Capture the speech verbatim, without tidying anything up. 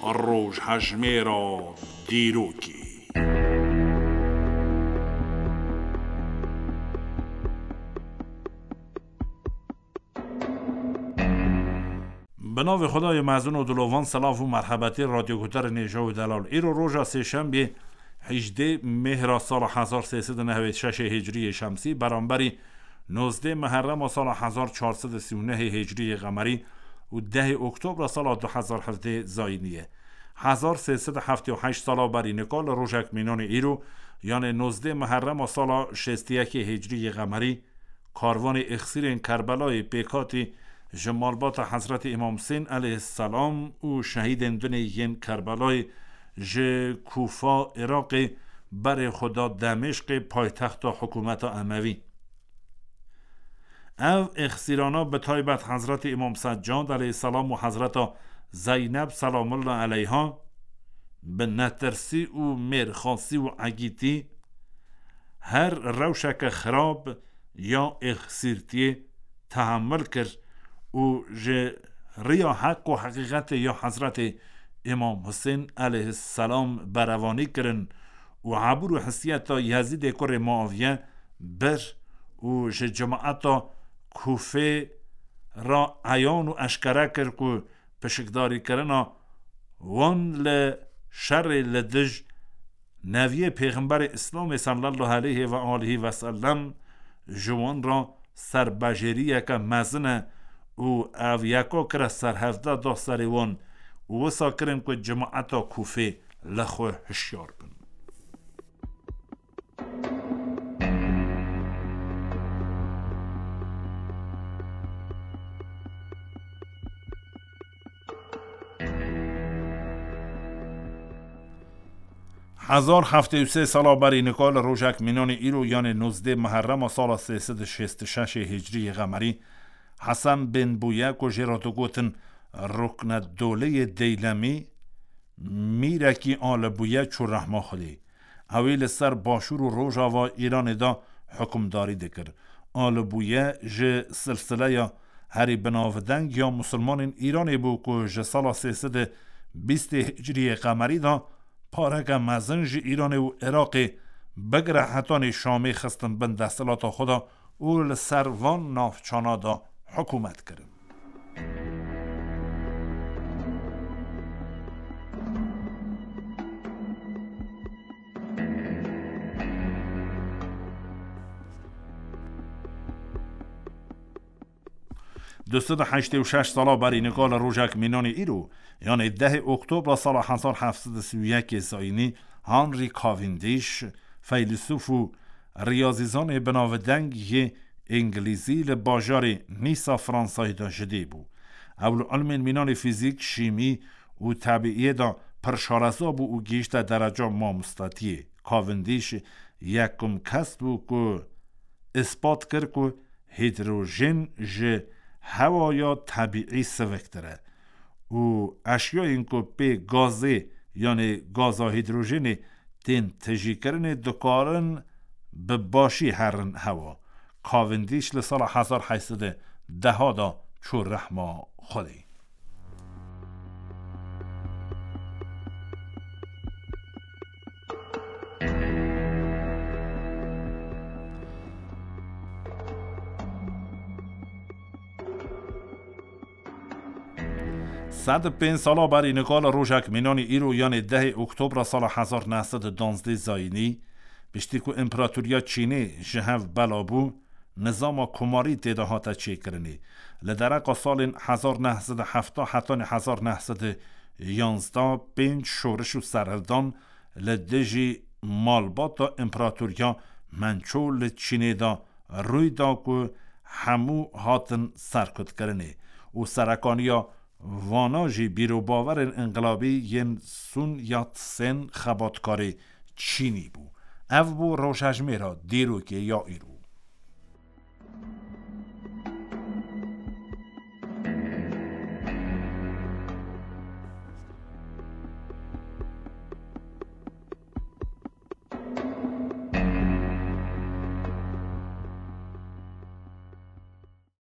روش هجمه را دیروکی. به نام خدای مزون و دلوان، سلاف و مرحبتی رادیو گوتر نیجا و دلال. ایرو روژا سه شنبه هجده مهر سال هزار و سیصد و نود و شش هجری شمسی برابری نوزده محرم سال هزار و چهارصد و سی و نه هجری قمری و ده اکتبر سال دو هزار و هفده زاینیه. هزار و سیصد و هفتاد و هشت سال بری نکال روژک مینان ایرو یعنی نوزده محرم سال شصت و یک هجری قمری کاروان اخسیر کربلای پیکاتی جمالبات حضرت امام حسین علیه السلام و شهید دنیین کربلای ج کوفا عراق بر خدا دمشق پایتخت حکومت اموی. او اخسیرانا به تایبت حضرت امام سجاد علیه السلام و حضرت زینب سلام الله علیها به نترسی و مرخاصی و عگیتی هر روشک خراب یا اخسیرتی تحمل کرد و ج ریا حق و حقیقت یا حضرت امام حسین علیه السلام بروانی کرن و عبور و حسیت یزید کر معاویه بر و ج جماعت کوفه را عیان و اشکره کرد که پشکداری کرنا وان لشر لدج نوی پیغمبر اسلام صلی الله علیه و آله و سلم جوان را سربجری که مزنه او او یکا کره سر هفته دا سری وان و وسا کرن که جماعتا کوفه لخوه هشیار بن. هزار هفته و سه سال بری نکال روژک مینان ایرو یعنی نوزده محرم سال سیصد و شصت و شش هجری قمری حسن بن بویک و جراتو گوتن رکن دوله دیلمی میرکی آل بویک چو رحمه خلی اویل سر باشور و روژا و ایران دا حکمداری دکر. آل بویک ج سلسله یا هری بناودنگ یا مسلمان ایرانی بو که ج سال سیصد و بیست هجری قمری دا پارک مزنج ایران و عراق بگره حتان شامی خستن بند دستلات خدا اول سروان نافچانا دا حکومت کرد. دویست و هشتاد و شش سال بری نکال روژک مینان ایرو یعنی ده اکتبر سال هزار و هفتصد و سی و یک زاینی هانری کاوندیش فیلسوف و ریاضیزان بناودنگ انگلیزی لباجار نیسا فرانسای دا جده بو. اول علم مینان فیزیک، شیمی و طبیعی دا پرشارزا بو و گیشت درجه مامستاتیه. کاوندیش یکم کس بو که اثبات کرد که هیدروژن ج هوایا طبیعی سوکتره و اشیاء این که به گازه یعنی گازا هیدروژن تین تجی کرن دکارن به باشی هرن هوا. کاوندیش لسال هزار و هشتصد و ده دا چو رحمه خودی. صد و پنج سالا بر نکال روژک مینان ایرو یعنی ده اکتبر سال هزار و نهصد و دوازده زاینی بشتی که امپراتوریا چینی جهو بلابو نظام کماری تداهات چی کرنی لدرق سال هزار و نهصد و هفتاد حتی هزار و نهصد و یازده پنج شورش و سرهردان لدجی مالبات دا امپراتوریا منچو لچینی دا روی دا که همو هاتن سرکت کرنی و سرکانیا واناجی بیرو باور انقلابی ین سون یات سن خباتکاری چینی بو. او بو روشجمه را دیرو که یا ایرو.